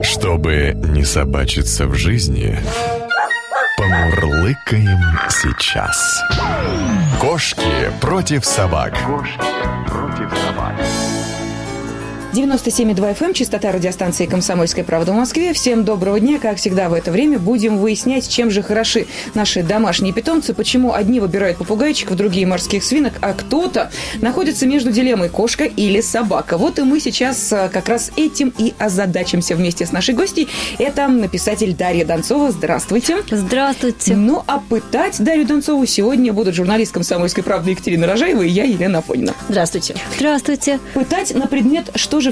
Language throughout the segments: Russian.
Чтобы не собачиться в жизни, помурлыкаем сейчас. Кошки против собак. 97,2 FM, частота радиостанции «Комсомольская правда» в Москве. Всем доброго дня. Как всегда в это время будем выяснять, чем же хороши наши домашние питомцы, почему одни выбирают попугайчиков, другие морских свинок, а кто-то находится между дилеммой кошка или собака. Вот и мы сейчас как раз этим и озадачимся вместе с нашей гостьей. Это писатель Дарья Донцова. Здравствуйте. Здравствуйте. Ну, а пытать Дарью Донцову сегодня будут журналист «Комсомольской правды» Екатерина Рожаева и я, Елена Афонина. Здравствуйте. Здравствуйте. Пытать на предмет, что же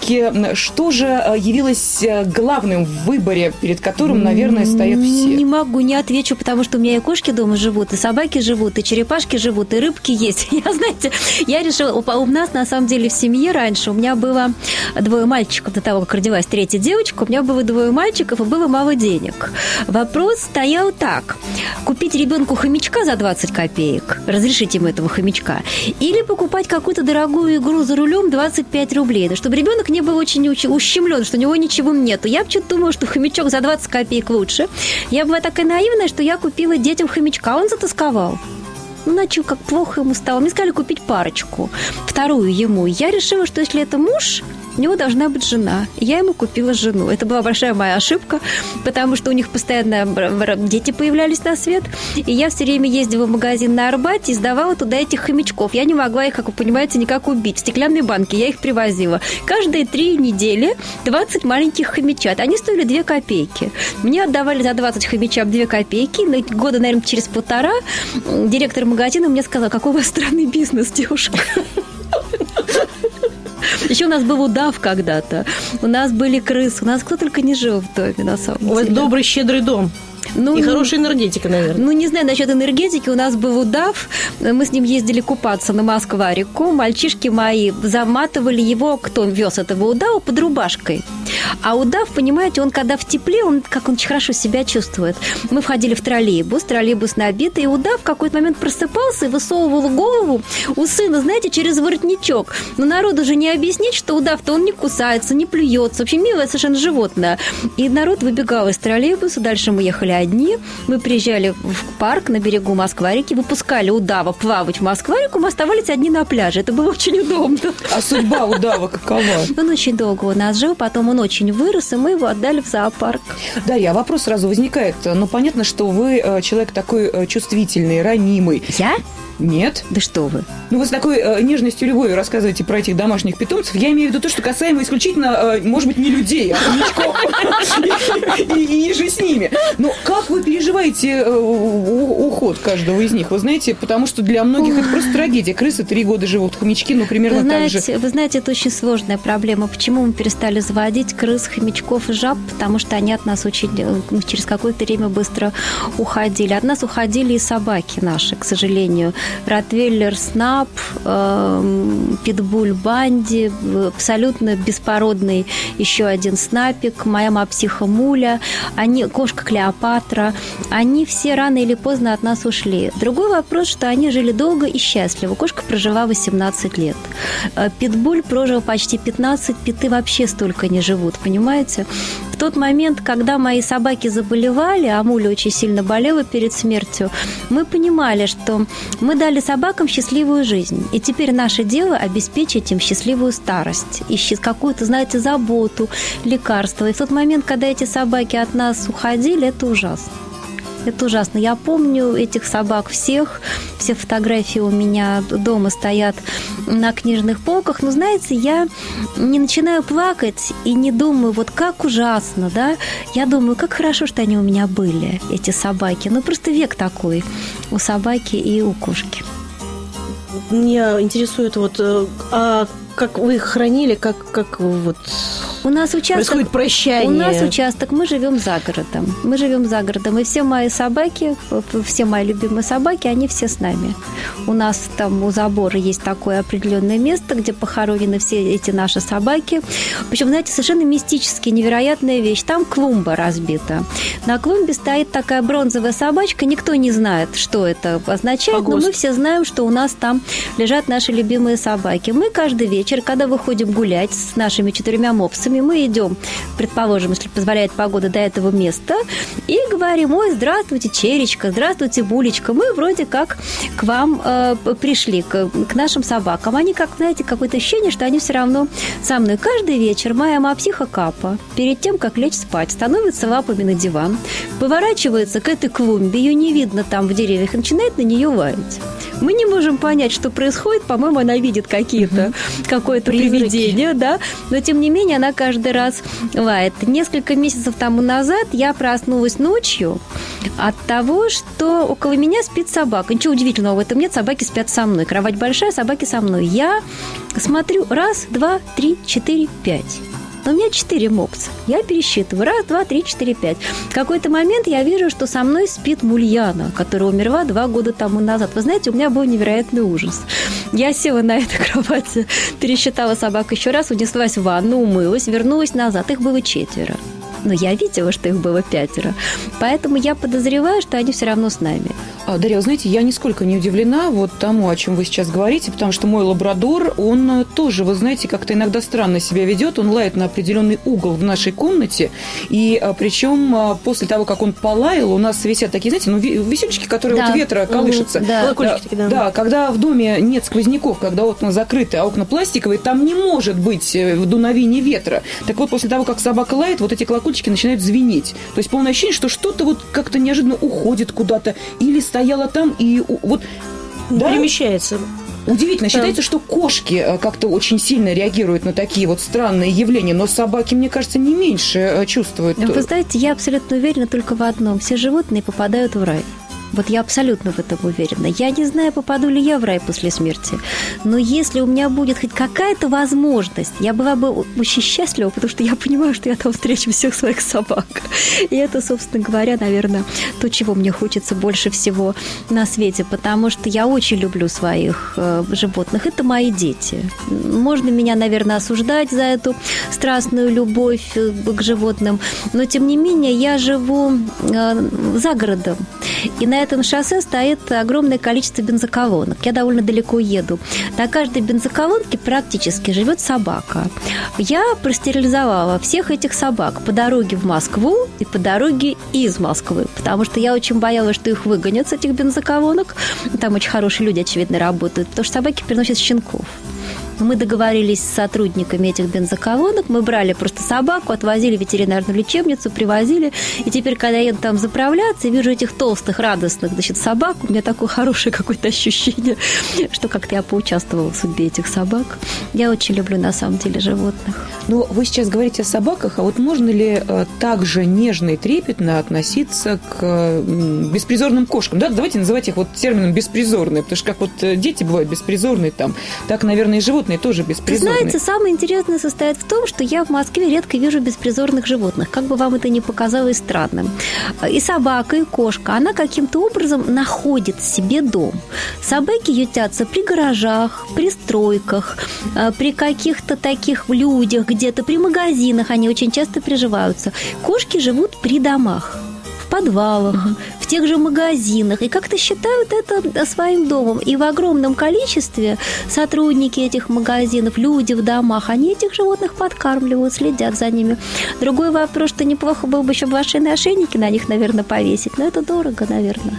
явилось главным в выборе, перед которым, наверное, стоят все? Не могу, не отвечу, потому что у меня и кошки дома живут, и собаки живут, и черепашки живут, и рыбки есть. Я решила, у нас, на самом деле, в семье раньше у меня было 2 мальчиков, до того, как родилась 3-я девочка, у меня было 2 мальчиков, и было мало денег. Вопрос стоял так. Купить ребенку хомячка за 20 копеек, разрешить ему этого хомячка, или покупать какую-то дорогую игру за рулем 25 рублей, чтобы ребенок не был очень ущемлен, что у него ничего нету. Я почему-то думала, что хомячок за 20 копеек лучше. Я была такая наивная, что я купила детям хомячка, он затасковал. Начал, как плохо ему стало. Мне сказали купить парочку, 2-ю ему. Я решила, что если это муж, у него должна быть жена. Я ему купила жену. Это была большая моя ошибка, потому что у них постоянно дети появлялись на свет. И я все время ездила в магазин на Арбате и сдавала туда этих хомячков. Я не могла их, как вы понимаете, никак убить. В стеклянной банке я их привозила. Каждые 3 недели 20 маленьких хомячат. Они стоили 2 копейки. Мне отдавали за 20 хомячат 2 копейки. Но года, наверное, через 1,5 директор магазина мне сказал: какой у вас странный бизнес, девушка. Еще у нас был удав когда-то, у нас были крысы, у нас кто только не жил в доме, на самом деле. У вас добрый, щедрый дом. И хорошая энергетика, наверное. Не знаю насчет энергетики. У нас был удав. Мы с ним ездили купаться на Москва-реку. Мальчишки мои заматывали его, кто вез этого удава, под рубашкой. А удав, понимаете, он когда в тепле, он очень хорошо себя чувствует. Мы входили в троллейбус набитый, и удав в какой-то момент просыпался и высовывал голову у сына, знаете, через воротничок. Но народу же не объяснить, что удав-то он не кусается, не плюется. В общем, милое совершенно животное. И народ выбегал из троллейбуса. Дальше мы ехали одни. Мы приезжали в парк на берегу Москва-реки, выпускали удава плавать в Москва-реку, мы оставались одни на пляже. Это было очень удобно. А судьба удава какова? Он очень долго у нас жил, потом он очень вырос, и мы его отдали в зоопарк. Дарья, а вопрос сразу возникает. Понятно, что вы человек такой чувствительный, ранимый. Я? Нет. Да что вы. Вы с такой нежностью, любовью рассказываете про этих домашних питомцев. Я имею в виду то, что касаемо исключительно, может быть, не людей, а хомячков и же с ними. Но как вы переживаете уход каждого из них? Вы знаете, потому что для многих это просто трагедия. Крысы 3 года живут, хомячки, примерно так же. Вы знаете, это очень сложная проблема. Почему мы перестали заводить крыс, хомячков и жаб? Потому что они от нас через какое-то время быстро уходили. От нас уходили и собаки наши, к сожалению. Ротвейлер Снап, Питбуль Банди, абсолютно беспородный еще один снапик, моя мопсиха Муля, кошка Клеопатра. Они все рано или поздно от нас ушли. Другой вопрос, что они жили долго и счастливо. Кошка прожила 18 лет. Питбуль прожил почти 15, питы вообще столько не живут, понимаете? В тот момент, когда мои собаки заболевали, а Муля очень сильно болела перед смертью, мы понимали, что мы дали собакам счастливую жизнь. И теперь наше дело обеспечить им счастливую старость. И какую-то, знаете, заботу, лекарства. И в тот момент, когда эти собаки от нас уходили, это ужасно. Это ужасно. Я помню этих собак всех. Все фотографии у меня дома стоят на книжных полках. Но, знаете, я не начинаю плакать и не думаю, как ужасно, да? Я думаю, как хорошо, что они у меня были, эти собаки. Просто век такой у собаки и у кошки. Меня интересует, как вы их хранили, как У нас участок, происходит прощание. У нас участок, мы живем за городом. И все мои собаки, все мои любимые собаки, они все с нами. У нас там у забора есть такое определенное место, где похоронены все эти наши собаки. Причем, знаете, совершенно мистически невероятная вещь. Там клумба разбита. На клумбе стоит такая бронзовая собачка. Никто не знает, что это означает, но мы все знаем, что у нас там лежат наши любимые собаки. Мы каждый вечер, когда выходим гулять с нашими 4 мопсами, собаками, мы идем, предположим, если позволяет погода, до этого места, и говорим: ой, здравствуйте, Черечка, здравствуйте, Булечка, мы вроде как к вам пришли, к нашим собакам. Они, как, знаете, какое-то ощущение, что они все равно со мной. Каждый вечер моя мопсиха Капа, перед тем, как лечь спать, становится лапами на диван, поворачивается к этой клумбе, ее не видно там в деревьях, и начинает на нее лаять. Мы не можем понять, что происходит. По-моему, она видит какое-то привидение, да, но, тем не менее, она каждый раз лает. Несколько месяцев тому назад я проснулась ночью от того, что около меня спит собака. Ничего удивительного в этом нет, собаки спят со мной. Кровать большая, собаки со мной. Я смотрю: 1, 2, 3, 4, 5. Но у меня 4 мопса. Я пересчитываю. 1, 2, 3, 4, 5. В какой-то момент я вижу, что со мной спит Мульяна, которая умерла 2 года тому назад. Вы знаете, у меня был невероятный ужас. Я села на этой кровати, пересчитала собак еще раз, унеслась в ванну, умылась, вернулась назад. Их было 4. Но я видела, что их было 5. Поэтому я подозреваю, что они все равно с нами. Дарья, вы знаете, я нисколько не удивлена вот тому, о чем вы сейчас говорите, потому что мой лабрадор, он тоже, вы знаете, как-то иногда странно себя ведет. Он лает на определенный угол в нашей комнате, и причем после того, как он полаял, у нас висят такие, знаете, висючки, которые от ветра колышутся. Да, когда в доме нет сквозняков, когда окна закрыты, а окна пластиковые, там не может быть дуновения ветра. Так вот, после того, как собака лает, вот эти колокольчики начинают звенеть. То есть полное ощущение, что что-то вот как-то неожиданно уходит куда-то или стояла там и вот... Перемещается. Удивительно. Считается, что кошки как-то очень сильно реагируют на такие вот странные явления, но собаки, мне кажется, не меньше чувствуют. Вы знаете, я абсолютно уверена только в одном. Все животные попадают в рай. Вот я абсолютно в этом уверена. Я не знаю, попаду ли я в рай после смерти, но если у меня будет хоть какая-то возможность, я была бы очень счастлива, потому что я понимаю, что я там встречу всех своих собак. И это, собственно говоря, наверное, то, чего мне хочется больше всего на свете, потому что я очень люблю своих животных. Это мои дети. Можно меня, наверное, осуждать за эту страстную любовь к животным, но, тем не менее, я живу за городом. И на этом шоссе стоит огромное количество бензоколонок. Я довольно далеко еду. На каждой бензоколонке практически живет собака. Я простерилизовала всех этих собак по дороге в Москву и по дороге из Москвы, потому что я очень боялась, что их выгонят с этих бензоколонок. Там очень хорошие люди, очевидно, работают, потому что собаки переносят щенков. Мы договорились с сотрудниками этих бензоколонок, мы брали просто собаку, отвозили в ветеринарную лечебницу, привозили, и теперь, когда я еду там заправляться и вижу этих толстых, радостных, собак, у меня такое хорошее какое-то ощущение, что как-то я поучаствовала в судьбе этих собак. Я очень люблю, на самом деле, животных. Ну, вы сейчас говорите о собаках, а вот можно ли так же нежно и трепетно относиться к беспризорным кошкам? Да, давайте называть их вот термином беспризорные, потому что как вот дети бывают беспризорные там, так, наверное, и животные тоже беспризорные. Знаете, самое интересное состоит в том, что я в Москве редко вижу беспризорных животных, как бы вам это ни показалось странным. И собака, и кошка, она каким-то образом находит себе дом. Собаки ютятся при гаражах, при стройках, при каких-то таких людях где-то, при магазинах, они очень часто приживаются. Кошки живут при домах, в подвалах, в тех же магазинах, и как-то считают это своим домом. И в огромном количестве сотрудники этих магазинов, люди в домах, они этих животных подкармливают, следят за ними. Другой вопрос, что неплохо было бы еще блошиные ошейники на них, наверное, повесить, но это дорого, наверное.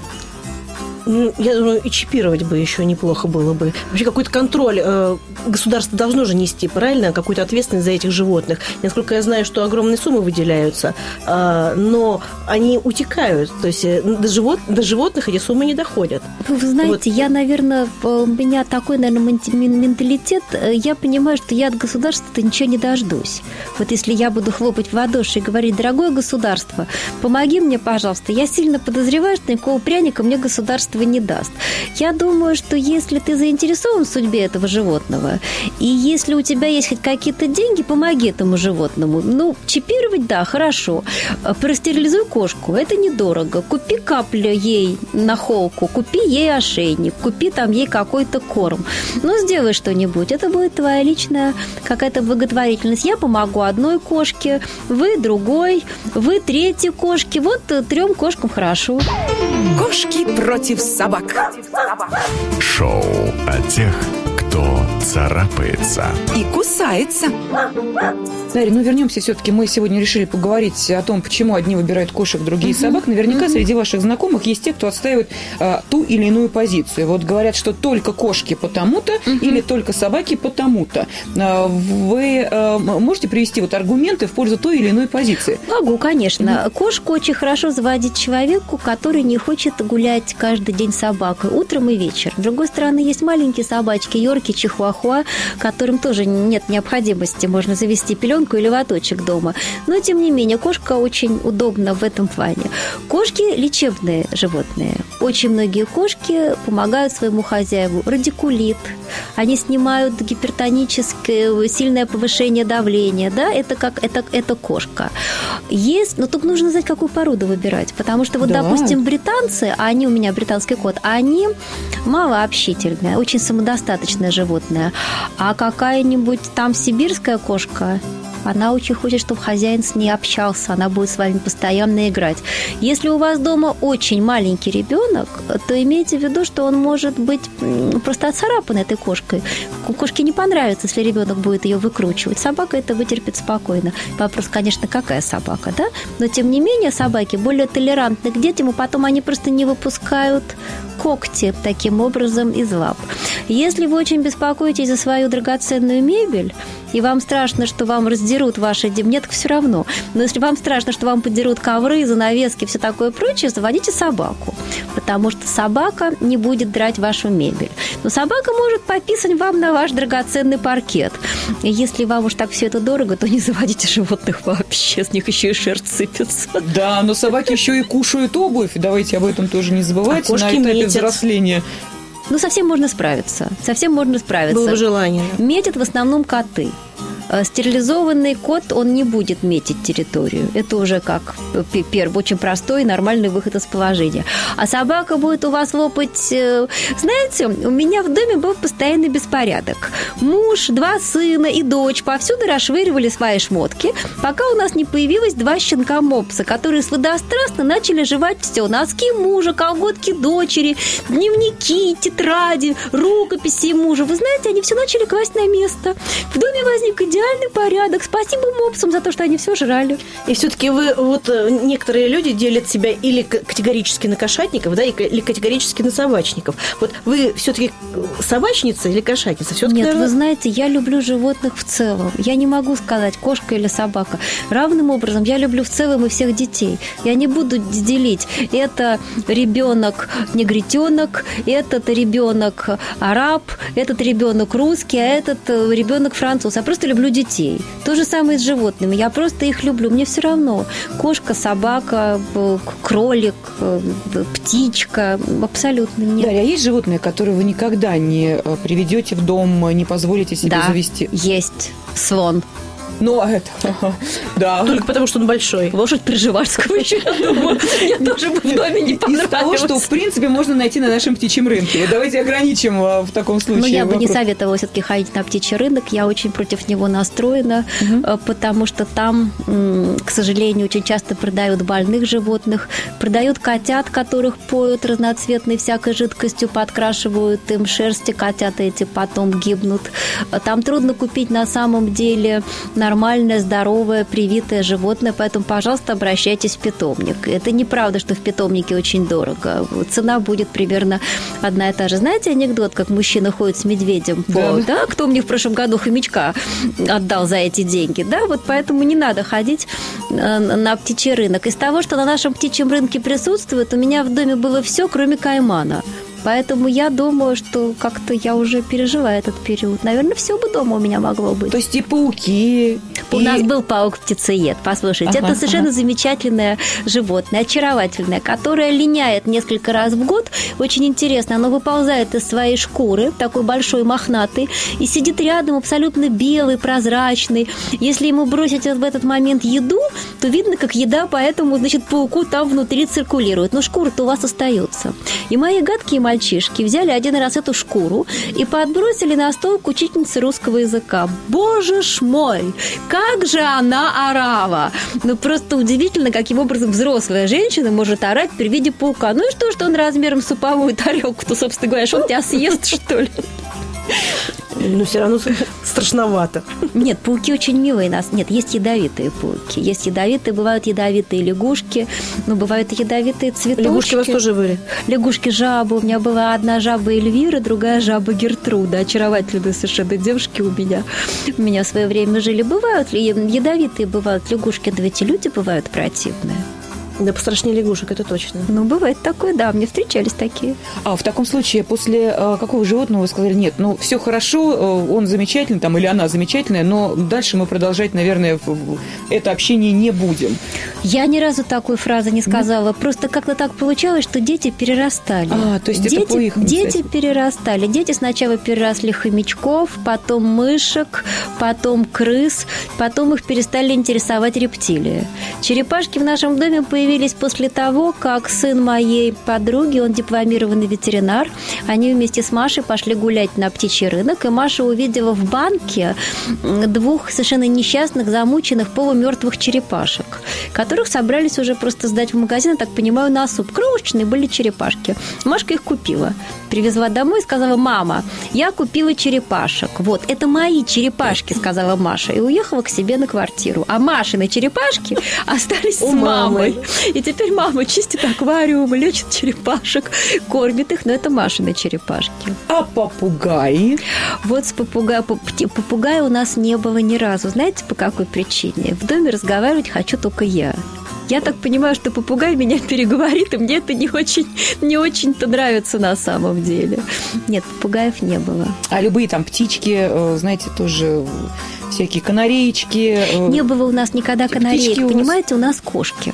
Я думаю, и чипировать бы еще неплохо было бы. Вообще какой-то контроль государство должно же нести, правильно? Какую-то ответственность за этих животных. Насколько я знаю, что огромные суммы выделяются, но они утекают. То есть до животных эти суммы не доходят. Вы знаете, я, наверное, у меня такой, наверное, менталитет. Я понимаю, что я от государства-то ничего не дождусь. Вот если я буду хлопать в ладоши и говорить: дорогое государство, помоги мне, пожалуйста, я сильно подозреваю, что никакого пряника мне государство не даст. Я думаю, что если ты заинтересован в судьбе этого животного, и если у тебя есть хоть какие-то деньги, помоги этому животному. Ну, чипировать, да, хорошо. Простерилизуй кошку, это недорого. Купи каплю ей на холку, купи ей ошейник, купи там ей какой-то корм. Ну, сделай что-нибудь. Это будет твоя личная какая-то благотворительность. Я помогу одной кошке, вы другой, вы третьей кошке. Вот 3 кошкам хорошо. Кошки против собак. Шоу о тех, кто царапается И кусается. Дарья, вернемся все-таки. Мы сегодня решили поговорить о том, почему одни выбирают кошек, другие собак. Наверняка среди ваших знакомых есть те, кто отстаивает ту или иную позицию. Вот говорят, что только кошки потому-то или только собаки потому-то. Вы можете привести аргументы в пользу той или иной позиции? Могу, конечно. Кошку очень хорошо заводить человеку, который не хочет гулять каждый день с собакой, утром и вечером. С другой стороны, есть маленькие собачки, йорки, чихуахуа, которым тоже нет необходимости, можно завести пеленку или лоточек дома. Но, тем не менее, кошка очень удобна в этом плане. Кошки – лечебные животные. Очень многие кошки помогают своему хозяеву. Радикулит. Они снимают гипертоническое, сильное повышение давления. Да? Это кошка. Есть, но только нужно знать, какую породу выбирать. Потому что, допустим, британцы, у меня британский кот, они малообщительные, очень самодостаточное животное. А какая-нибудь там сибирская кошка, она очень хочет, чтобы хозяин с ней общался, она будет с вами постоянно играть. Если у вас дома очень маленький ребенок, то имейте в виду, что он может быть просто отцарапан этой кошкой. Кошке не понравится, если ребенок будет ее выкручивать. Собака это вытерпит спокойно. Вопрос, конечно, какая собака, да? Но, тем не менее, собаки более толерантны к детям, и потом они просто не выпускают когти таким образом из лап. Если вы очень беспокоитесь за свою драгоценную мебель, и вам страшно, что вам раздерут ваши нет, все равно. Но если вам страшно, что вам подерут ковры, занавески, все такое прочее, заводите собаку. Потому что собака не будет драть вашу мебель. Но собака может пописать вам на ваш драгоценный паркет. И если вам уж так все это дорого, то не заводите животных вообще. С них еще и шерсть сыпется. Да, но собаки еще и кушают обувь. Давайте об этом тоже не забывать. На этапе взросления. Совсем можно справиться. Было бы желание. Метят в основном коты. Стерилизованный кот, он не будет метить территорию. Это уже как очень простой, нормальный выход из положения. А собака будет у вас лопать... Знаете, у меня в доме был постоянный беспорядок. Муж, 2 сына и дочь повсюду расшвыривали свои шмотки, пока у нас не появилось 2 щенка-мопса, которые сладострастно начали жевать все. Носки мужа, колготки дочери, дневники, тетради, рукописи мужа. Вы знаете, они все начали класть на место. В доме возник идеальный порядок. Спасибо мопсам за то, что они все жрали. И все-таки некоторые люди делят себя или категорически на кошатников, да, или категорически на собачников. Вы все-таки собачница или кошатница? Все-таки, Нет, вы знаете, я люблю животных в целом. Я не могу сказать, кошка или собака. Равным образом я люблю в целом и всех детей. Я не буду делить. Это ребенок негритенок, этот ребенок араб, этот ребенок русский, а этот ребенок француз. Я просто люблю детей. То же самое с животными. Я просто их люблю. Мне все равно. Кошка, собака, кролик, птичка. Абсолютно нет. Дарья, а есть животные, которые вы никогда не приведете в дом, не позволите себе завести? Да, есть. Слон. Да. Только потому, что он большой. Лошадь Пржевальского еще, я думаю, мне тоже бы в доме не понравилось. Из того, что, в принципе, можно найти на нашем птичьем рынке. Давайте ограничим в таком случае. Я бы не советовала все-таки ходить на птичий рынок. Я очень против него настроена, потому что там, к сожалению, очень часто продают больных животных, продают котят, которых поют разноцветной всякой жидкостью, подкрашивают им шерсти, котята эти потом гибнут. Там трудно купить на самом деле нормальное, здоровое, привитое животное, поэтому, пожалуйста, обращайтесь в питомник. Это неправда, что в питомнике очень дорого. Цена будет примерно одна и та же. Знаете анекдот, как мужчина ходит с медведем да? Кто мне в прошлом году хомячка отдал за эти деньги? Да, поэтому не надо ходить на птичий рынок. Из того, что на нашем птичьем рынке присутствует, у меня в доме было все, кроме каймана. Поэтому я думаю, что как-то я уже пережила этот период. Наверное, все бы дома у меня могло быть. То есть и пауки... У нас был паук-птицеед. Послушайте, это совершенно замечательное животное, очаровательное, которое линяет несколько раз в год. Очень интересно, оно выползает из своей шкуры, такой большой, мохнатый, и сидит рядом, абсолютно белый, прозрачный. Если ему бросить в этот момент еду, то видно, как еда по этому, пауку там внутри циркулирует. Но шкура-то у вас остается. И мои гадкие мальчишки взяли один раз эту шкуру и подбросили на стол к учительнице русского языка. Боже ж мой! Как же она орала! Просто удивительно, каким образом взрослая женщина может орать при виде паука. Ну и что он размером с суповую тарелку-то, собственно говоря, он тебя съест, что ли? Но все равно страшновато. Нет, пауки очень милые нас. Нет, есть ядовитые пауки. Есть ядовитые, бывают ядовитые лягушки, но бывают и ядовитые цветочки. Лягушки у вас тоже были? Лягушки, жабы. У меня была одна жаба Эльвира, другая жаба Гертруда. Очаровательные совершенно девушки у меня. У меня в свое время жили. Бывают ли ядовитые, бывают лягушки, да ведь и люди бывают противные. Да пострашнее лягушек, это точно. Ну, бывает такое, да, мне встречались такие. А в таком случае после какого животного вы сказали, нет, ну, все хорошо, он замечательный, там, или она замечательная, но дальше мы продолжать, наверное, это общение не будем? Я ни разу такой фразы не сказала. Просто как-то так получалось, что дети перерастали. То есть это по их инициативе. Дети перерастали. Дети сначала переросли хомячков, потом мышек, потом крыс, потом их перестали интересовать рептилии. Черепашки в нашем доме появились после того, как сын моей подруги, он дипломированный ветеринар, они вместе с Машей пошли гулять на птичий рынок, и Маша увидела в банке 2 совершенно несчастных, замученных, полумертвых черепашек, которых собрались уже просто сдать в магазин, я так понимаю, на суп. Крошечные были черепашки. Машка их купила. Привезла домой и сказала: мама, я купила черепашек. Вот, это мои черепашки, сказала Маша. И уехала к себе на квартиру. А Машины черепашки остались с мамой. И теперь мама чистит аквариум, лечит черепашек, кормит их, но это Машины черепашки. А попугаи? Вот с попугая у нас не было ни разу. Знаете, по какой причине? В доме разговаривать хочу только я. Я так понимаю, что попугай меня переговорит, и мне это не очень-то нравится на самом деле. Нет, попугаев не было. А любые там птички, знаете, тоже всякие канареечки? Не было у нас никогда канареек, понимаете, у нас кошки.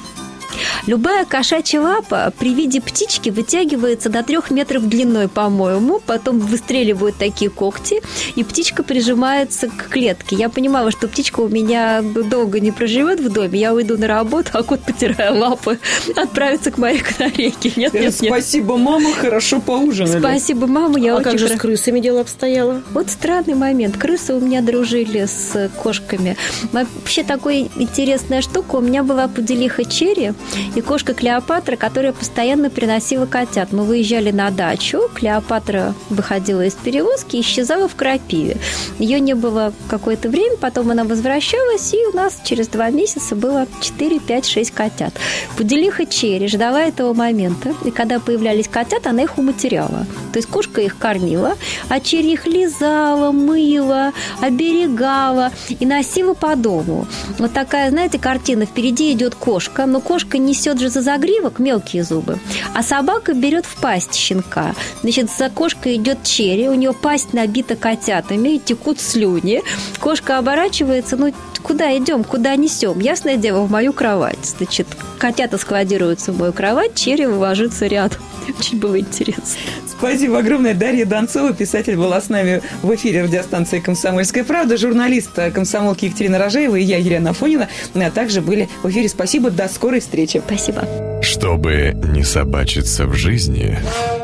Любая кошачья лапа при виде птички вытягивается до 3 метров длиной, по-моему. Потом выстреливают такие когти, и птичка прижимается к клетке. Я понимала, что птичка у меня долго не проживет в доме. Я уйду на работу, а кот, потирая лапы, отправится к моей канарейке. Нет. Спасибо, мама, хорошо поужинали. Спасибо, мама, я очень... А как же с крысами дело обстояло? Вот странный момент. Крысы у меня дружили с кошками. Вообще такая интересная штука. У меня была пуделиха Черри и кошка Клеопатра, которая постоянно приносила котят. Мы выезжали на дачу, Клеопатра выходила из перевозки и исчезала в крапиве. Ее не было какое-то время, потом она возвращалась, и у нас через 2 месяца было 4, 5, 6 котят. Пуделиха Черри ждала этого момента, и когда появлялись котята, она их уматеряла. То есть кошка их кормила, а Черри их лизала, мыла, оберегала и носила по дому. Вот такая, знаете, картина. Впереди идет кошка, но кошка несет же за загривок мелкие зубы, а собака берет в пасть щенка. Значит, за кошкой идет Черри, у нее пасть набита котятами, текут слюни. Кошка оборачивается, ну, куда идем, куда несем? Ясное дело, в мою кровать. Значит, котята складируются в мою кровать, Черри ложится рядом. Очень было интересно. Спасибо огромное. Дарья Донцова, писатель, была с нами в эфире радиостанции «Комсомольская правда», журналист комсомолки Екатерина Рожаева и я, Елена Афонина, также были в эфире. Спасибо, до скорой встречи. Спасибо. Чтобы не собачиться в жизни,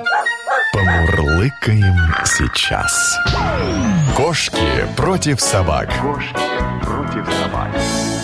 помурлыкаем сейчас. Кошки против собак. Кошки против собак.